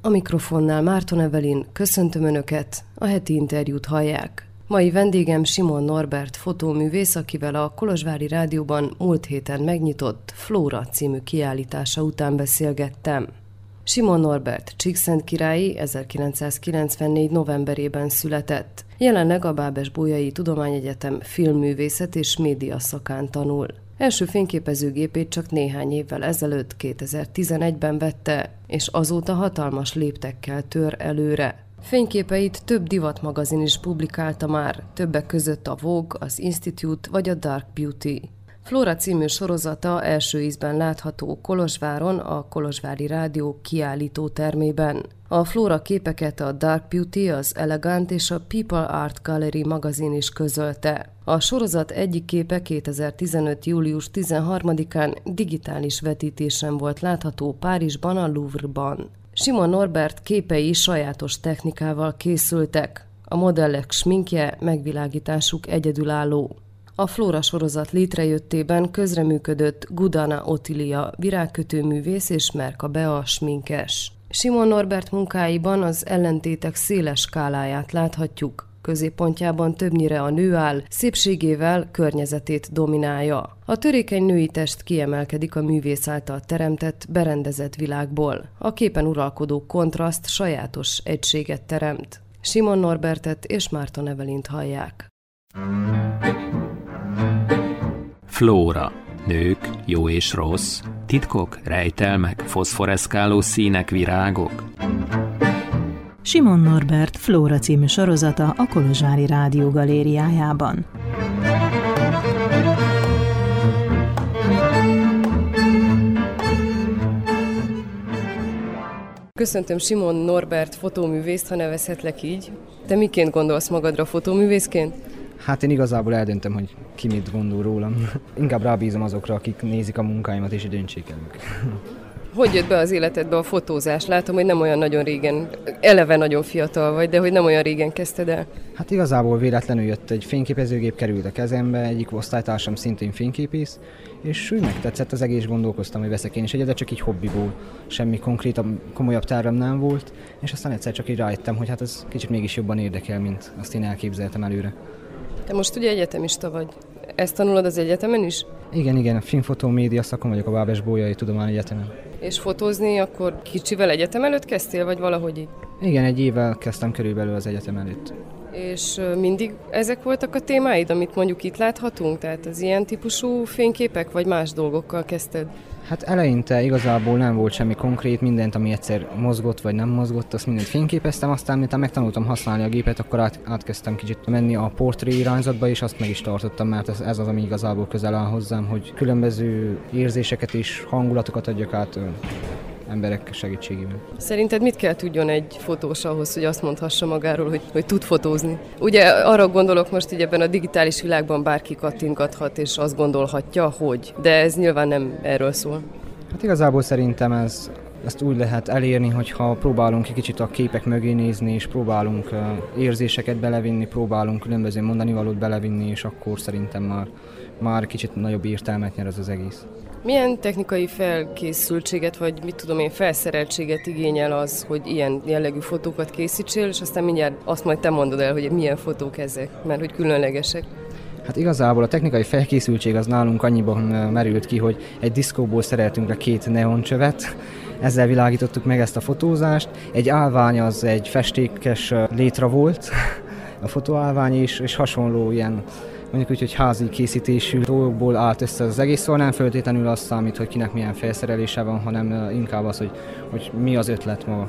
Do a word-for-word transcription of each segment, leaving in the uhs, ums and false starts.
A mikrofonnál Márton Evelyn, köszöntöm Önöket, a heti interjút hallják. Mai vendégem Simon Norbert fotóművész, akivel a Kolozsvári Rádióban múlt héten megnyitott Flóra című kiállítása után beszélgettem. Simon Norbert csíkszentkirályi ezerkilencszázkilencvennégy novemberében született. Jelenleg a Bábes-Bolyai Tudományegyetem filmművészet és média szakán tanul. Első fényképezőgépét csak néhány évvel ezelőtt, kétezer-tizenegyben vette, és azóta hatalmas léptekkel tör előre. Fényképeit több divatmagazin is publikálta már, többek között a Vogue, az Institute vagy a Dark Beauty. Flóra című sorozata első ízben látható Kolozsváron, a Kolozsvári Rádió kiállító termében. A Flóra képeket a Dark Beauty, az Elegant és a People Art Gallery magazin is közölte. A sorozat egyik képe kétezer-tizenöt. július tizenharmadikán digitális vetítésen volt látható Párizsban, a Louvre-ban. Simon Norbert képei sajátos technikával készültek. A modellek sminkje, megvilágításuk egyedülálló. A Flóra sorozat létrejöttében közreműködött Gudana Otilia, virágkötőművész és Merka Bea, sminkes. Simon Norbert munkáiban az ellentétek széles skáláját láthatjuk. Középpontjában többnyire a nő áll, szépségével környezetét dominálja. A törékeny női test kiemelkedik a művész által teremtett, berendezett világból. A képen uralkodó kontraszt sajátos egységet teremt. Simon Norbertet és Márton Evelynt hallják. Flóra. Nők, jó és rossz, titkok, rejtelmek, foszforeszkáló színek, virágok. Simon Norbert Flóra című sorozata a Kolozsvári Rádió galériájában. Köszöntöm Simon Norbert fotóművészt, ha nevezhetlek így. Te miként gondolsz magadra fotóművészként? Hát én igazából eldöntöm, hogy ki mit gondol rólam. Inkább rábízom azokra, akik nézik a munkáimat, és döntsék el ők. Hogy jött be az életedbe a fotózás? Látom, hogy nem olyan nagyon régen, eleve nagyon fiatal vagy, de hogy nem olyan régen kezdted el. Hát igazából véletlenül jött egy fényképezőgép, került a kezembe, egyik osztálytársam szintén fényképész, és úgy megtetszett az egész, gondolkoztam, hogy veszek én is egyet, de csak így hobbiból. Semmi konkrétabb, komolyabb tervem nem volt, és aztán egyszer csak így rájöttem, hogy hát ez kicsit mégis jobban érdekel, mint azt én elképzeltem előre. Te most ugye egyetemista vagy. Ezt tanulod az egyetemen is? Igen, igen, a filmfotó média szakon vagyok a Bábes-Bolyai Tudományegyetemen. És fotózni akkor kicsivel egyetem előtt kezdtél, vagy valahogy így? Igen, egy évvel kezdtem körülbelül az egyetem előtt. És mindig ezek voltak a témáid, amit mondjuk itt láthatunk? Tehát az ilyen típusú fényképek, vagy más dolgokkal kezdted? Hát eleinte igazából nem volt semmi konkrét, mindent, ami egyszer mozgott vagy nem mozgott, azt mindent fényképeztem, aztán miután megtanultam használni a gépet, akkor át, átkezdtem kicsit menni a portré irányzatba, és azt meg is tartottam, mert ez, ez az, ami igazából közel áll hozzám, hogy különböző érzéseket és hangulatokat adjak át emberek segítségével. Szerinted mit kell tudjon egy fotós ahhoz, hogy azt mondhassa magáról, hogy, hogy tud fotózni? Ugye arra gondolok most, hogy ebben a digitális világban bárki kattintgathat, és azt gondolhatja, hogy. De ez nyilván nem erről szól. Hát igazából szerintem ez, ezt úgy lehet elérni, hogyha próbálunk egy kicsit a képek mögé nézni, és próbálunk érzéseket belevinni, próbálunk különböző mondanivalót belevinni, és akkor szerintem már, már kicsit nagyobb értelmet nyer ez az egész. Milyen technikai felkészültséget, vagy mit tudom én, felszereltséget igényel az, hogy ilyen jellegű fotókat készítsél, és aztán mindjárt azt majd te mondod el, hogy milyen fotók ezek, mert hogy különlegesek. Hát igazából a technikai felkészültség az nálunk annyiban merült ki, hogy egy diszkóból szereltünk le két neoncsövet, ezzel világítottuk meg ezt a fotózást. Egy állvány az egy festékes létra volt, a fotóállvány is, és hasonló ilyen, mondjuk úgy, hogy házi készítésű dolgokból állt össze az egész, szóval nem feltétlenül azt számít, hogy kinek milyen felszerelése van, hanem inkább az, hogy, hogy mi az ötlet maga.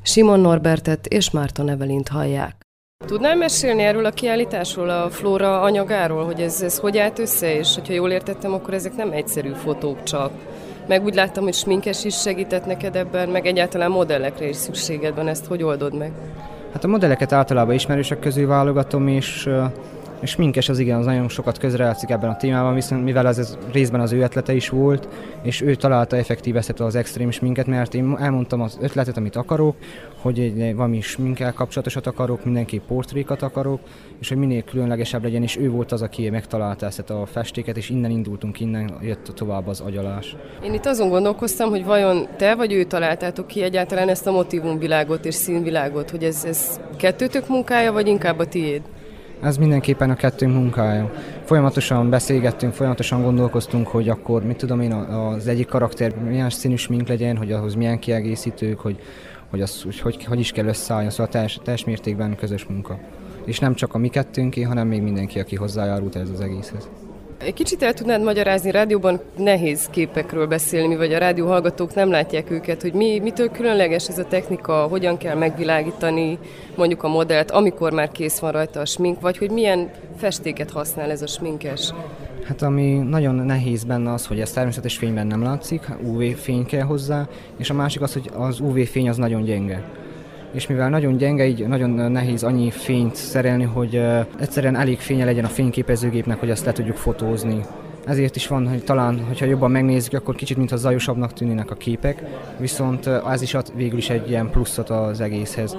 Simon Norbertet és Márton Evelint hallják. Tudnál mesélni erről a kiállításról, a Flóra anyagáról, hogy ez, ez hogy állt össze, és hogyha jól értettem, akkor ezek nem egyszerű fotók csak. Meg úgy láttam, hogy sminkes is segített neked ebben, meg egyáltalán modellekre is szükséged van, ezt hogy oldod meg? Hát a modelleket általában ismerősök közül válogatom, és, és sminkes az igen, az nagyon sokat közrejátszik ebben a témában, viszont mivel ez, ez részben az ő ötlete is volt, és ő találta effektív ezt az extrém sminket, mert én elmondtam az ötletet, amit akarok, hogy egy valami sminkkel kapcsolatosat akarok, mindenképp portrékat akarok, és hogy minél különlegesebb legyen, és ő volt az, aki megtalálta ezt a festéket, és innen indultunk, innen jött tovább az agyalás. Én itt azon gondolkoztam, hogy vajon te vagy ő találtátok ki egyáltalán ezt a motívumvilágot és színvilágot, hogy ez, ez kettőtök munkája, vagy inkább a tiéd? Ez mindenképpen a kettőnk munkája. Folyamatosan beszélgettünk, folyamatosan gondolkoztunk, hogy akkor, mit tudom én, az egyik karakter milyen színű smink legyen, hogy ahhoz milyen kiegészítők, hogy, hogy, az, hogy, hogy is kell összeállni, szóval teljes, teljes mértékben közös munka. És nem csak a mi kettőnké, hanem még mindenki, aki hozzájárult ez az egészhez. Egy kicsit el tudnád magyarázni, rádióban nehéz képekről beszélni, vagy a rádióhallgatók nem látják őket, hogy mi, mitől különleges ez a technika, hogyan kell megvilágítani mondjuk a modellt, amikor már kész van rajta a smink, vagy hogy milyen festéket használ ez a sminkes. Hát ami nagyon nehéz benne az, hogy ez természetes fényben nem látszik, ú vé-fény kell hozzá, és a másik az, hogy az ú vé-fény az nagyon gyenge. És mivel nagyon gyenge, így nagyon nehéz annyi fényt szerelni, hogy uh, egyszerűen elég fénye legyen a fényképezőgépnek, hogy azt le tudjuk fotózni. Ezért is van, hogy talán, hogyha jobban megnézzük, akkor kicsit mintha zajosabbnak tűnnének a képek, viszont uh, ez is ad végül is egy ilyen pluszot az egészhez.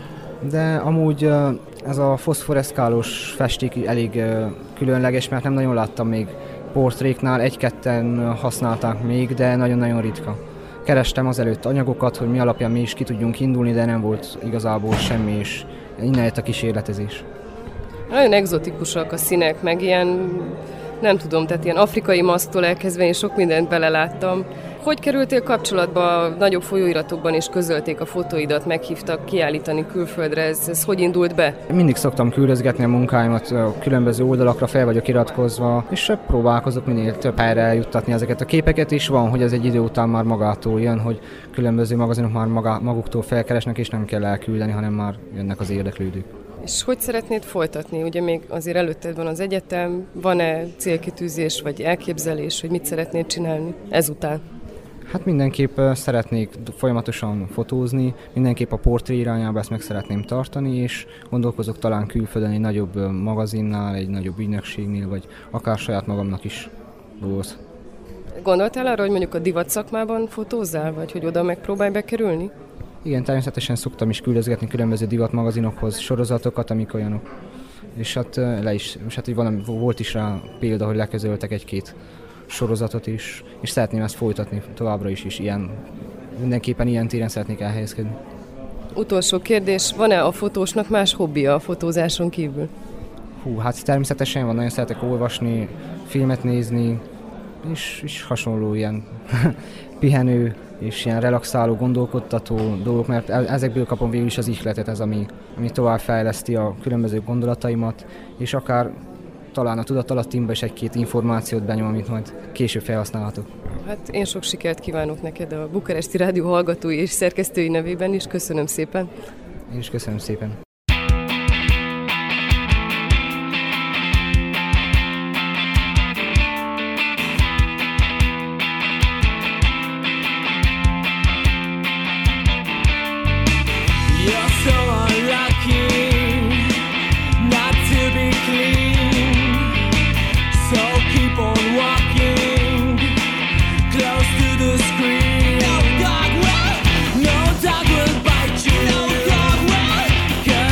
De amúgy uh, ez a foszforeszkálós festék elég uh, különleges, mert nem nagyon láttam még portréknál, egy-ketten használták még, de nagyon-nagyon ritka. Kerestem azelőtt anyagokat, hogy mi alapján mi is ki tudjunk indulni, de nem volt igazából semmi, és innen jött a kísérletezés. Nagyon egzotikusak a színek, meg ilyen, nem tudom, tehát ilyen afrikai maszktól elkezdve én sok mindent beleláttam. Hogy kerültél kapcsolatba, nagyobb folyóiratokban is közölték a fotóidat, meghívtak kiállítani külföldre, ez, ez hogy indult be? Mindig szoktam küldözgetni a munkáimat a különböző oldalakra, fel vagyok iratkozva, és próbálkozok minél több helyre eljuttatni ezeket a képeket, és van, hogy ez egy idő után már magától jön, hogy különböző magazinok már maga, maguktól felkeresnek, és nem kell elküldeni, hanem már jönnek az érdeklődők. És hogy szeretnéd folytatni? Ugye még azért előtted van az egyetem, van-e célkitűzés vagy elképzelés, hogy mit szeretnéd csinálni ezután? Hát mindenképp szeretnék folyamatosan fotózni, mindenképp a portré irányába ezt meg szeretném tartani, és gondolkozok talán külföldön egy nagyobb magazinnál, egy nagyobb ügynökségnél, vagy akár saját magamnak is dolgoz. Gondoltál arra, hogy mondjuk a divat szakmában fotózzál, vagy hogy oda megpróbálj bekerülni? Igen, természetesen szoktam is küldözgetni különböző divatmagazinokhoz sorozatokat, amik olyanok. És hát le is, és hát valami, volt is rá példa, hogy leközöltek egy-két sorozatot is, és szeretném ezt folytatni továbbra is, is ilyen, mindenképpen ilyen téren szeretnék elhelyezkedni. Utolsó kérdés, van-e a fotósnak más hobbija a fotózáson kívül? Hú, hát természetesen van, nagyon szeretek olvasni, filmet nézni, és, és hasonló ilyen pihenő és ilyen relaxáló, gondolkodtató dolgok, mert ezekből kapom végül is az ihletet, ez ami, ami tovább fejleszti a különböző gondolataimat, és akár talán a tudatalattimba is egy-két információt benyom, amit majd később felhasználhatok. Hát én sok sikert kívánok neked a Bukaresti Rádió hallgatói és szerkesztői nevében is. Köszönöm szépen. Én is köszönöm szépen. No dog will bite you. No dog will.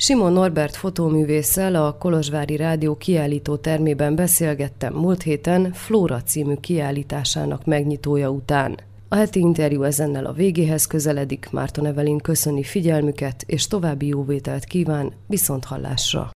Simon Norbert fotóművésszel a Kolozsvári Rádió kiállító termében beszélgettem múlt héten Flóra című kiállításának megnyitója után. A heti interjú ezennel a végéhez közeledik, Márton Evelin köszöni figyelmüket, és további jóvételt kíván, viszonthallásra!